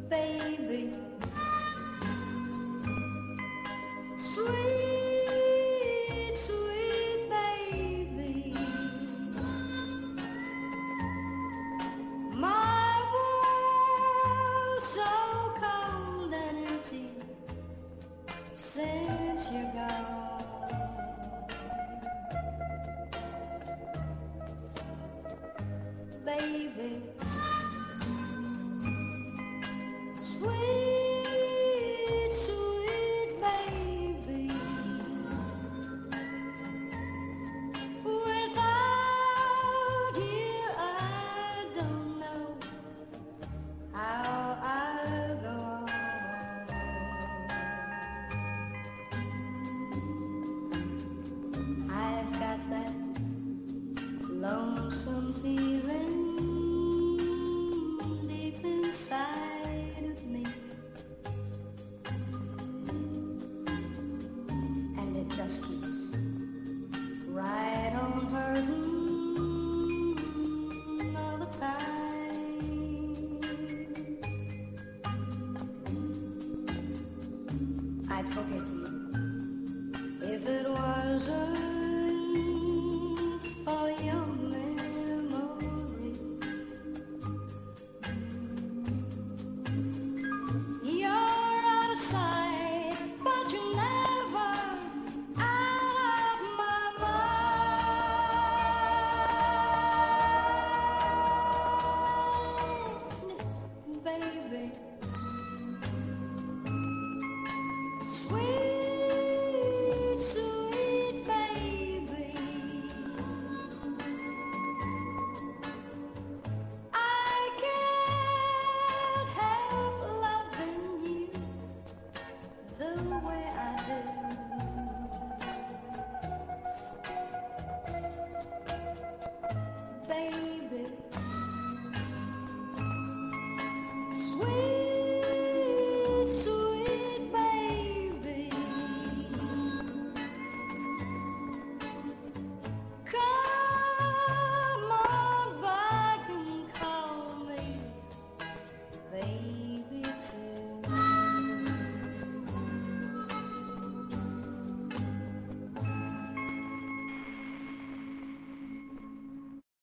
baby, sweet, sweet baby, my world so cold and empty since you're gone. Baby, sweet, sweet baby, without you I don't know how I'll go on. I've got that lonesome feeling deep inside of me, and it just keeps right on hurting all the time. I'd forget you if it wasn't for your memory. You're out of sight, but you're never out of my mind, baby. Sweet, sweet baby, I can't help loving you the way I do. Baby, sweet.